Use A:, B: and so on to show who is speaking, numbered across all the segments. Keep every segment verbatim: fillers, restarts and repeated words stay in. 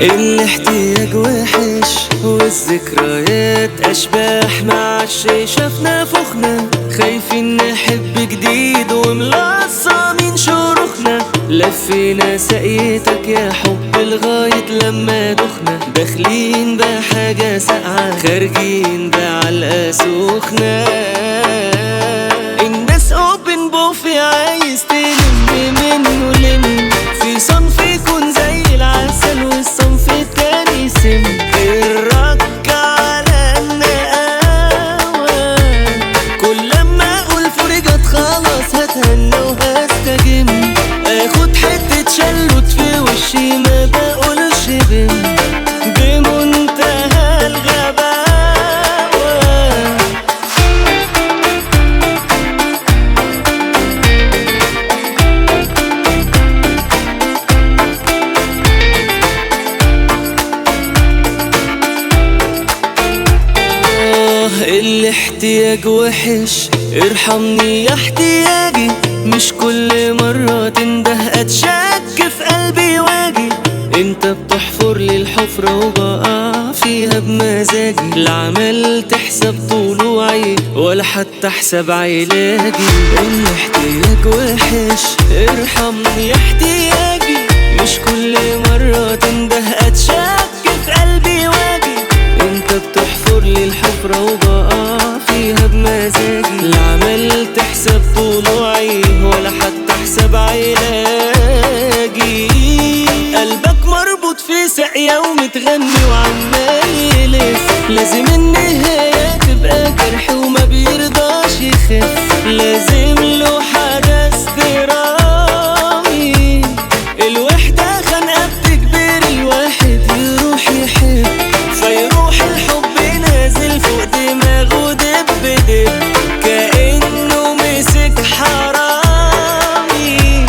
A: الاحتياج وحش والذكريات أشباح، معادش شافنا فخنا، خايفين نحب جديد وملصمين شروخنا. لفينا سقيتك يا حب لغاية لما دخنا، داخلين بحاجة ساقعة خارجين بعلقة سخنة. الناس اوبن بوفي عايز تلم منه لم، في صنف يكون زي العسل والصنف التاني سم. الرك على النقاوة كل لما اقول فرجت خلاص هتهنى وهستجم، اخد حتة شلوت في وشي ما بقولش بم، بمنتهى الغباوة. الاحتياج وحش ارحمني يا احتياجي، مش كل مرة تنده اتشك في قلبي واجي. انت بتحفر لي الحفرة وبقع فيها بمزاجي، لا عملت حساب طلوعي ولا حتى حساب علاجي. الاحتياج وحش ارحمني يا احتياجي، مش كل مرة تنده اتشك في قلبي واجي. انت بتحفر لي الحفرة وبقع فيها بمزاجي، لا عملت حساب طلوعي ولا حتى حساب علاجي. قلبك مربوط في ساقية ومتغني وعمال يلف، لازم النهاية تبقى جرح وما بيرضاش يخف، لازم له حدث درامي. الوحدة خانقة بتجبر الواحد يروح يحب، فيروح الحب نازل فوق دماغه دب دب، كأنه مسك حرامي.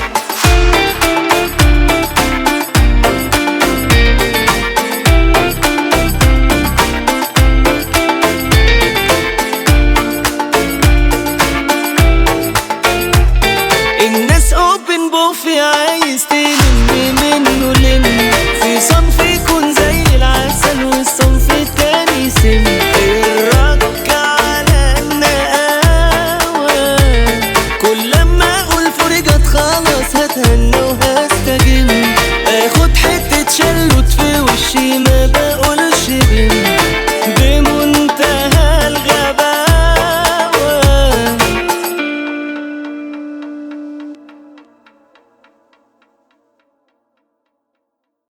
A: الناس اوبن بوفي عايز تلم منه لم، في صنف يكون زي العسل والصنف التاني سم. الرك على النقاوة كل لما اقول فرجت خلاص هتهنى وهستجم، اخد حتة شلوت في وشي ما بقول